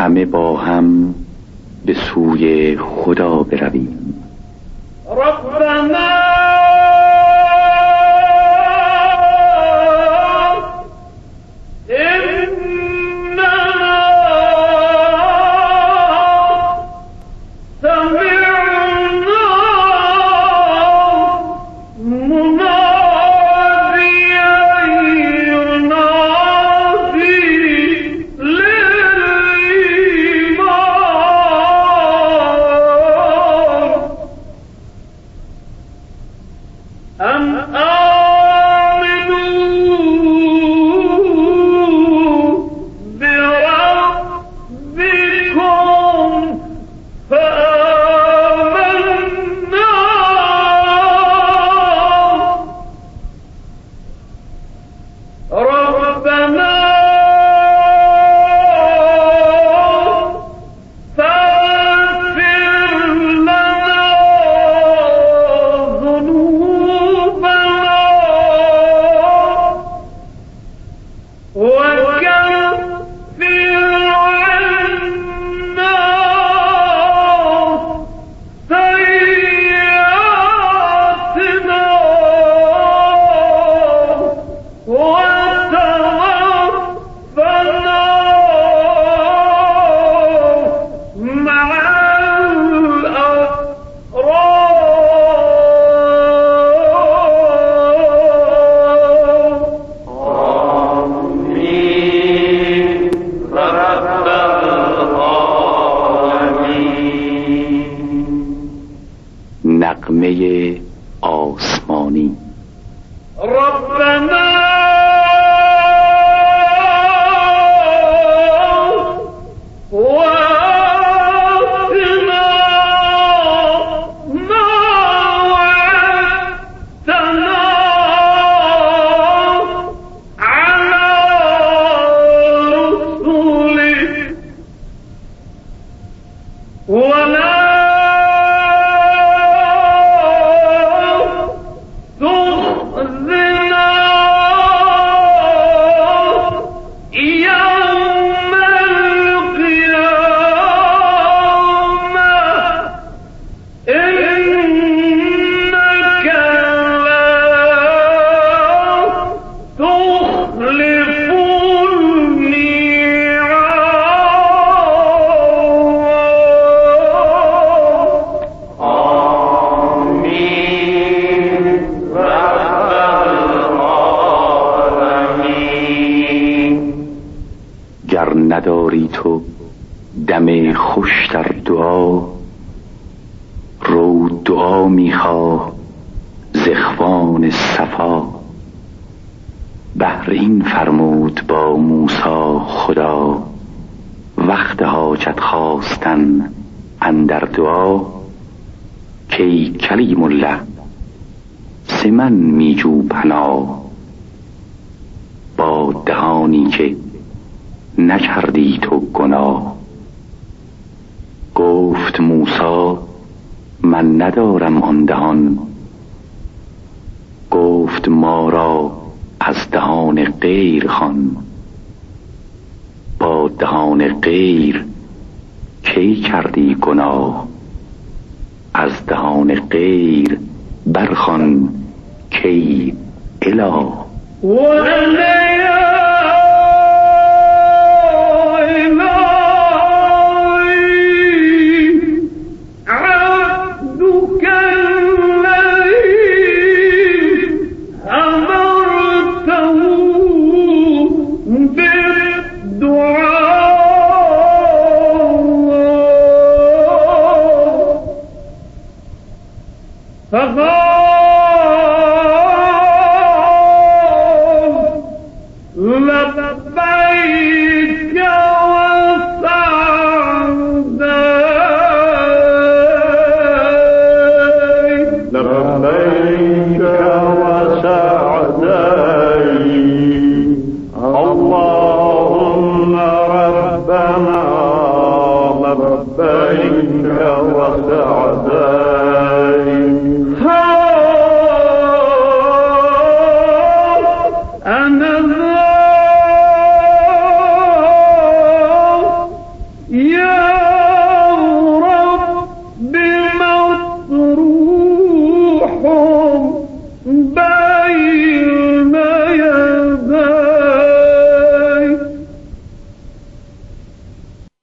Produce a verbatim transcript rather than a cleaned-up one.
همه با هم به سوی خدا برویم. ربنا نغمه آسمانی. ربنا گر نداری تو دم خوش در دعا، رو دعا میخواه ز اخوان صفا. بهر این فرمود با موسی خدا، وقت حاجت خواستن اندر دعا. کی کلیم الله ز من میجو پناه، با دهانی که نکردی تو گناه. گفت موسی من ندارم آن دهان، گفت ما را از دهان غیر خوان. با دهان غیر کی کردی گناه، از دهان غیر برخوان کی اله. لبيك وسعديك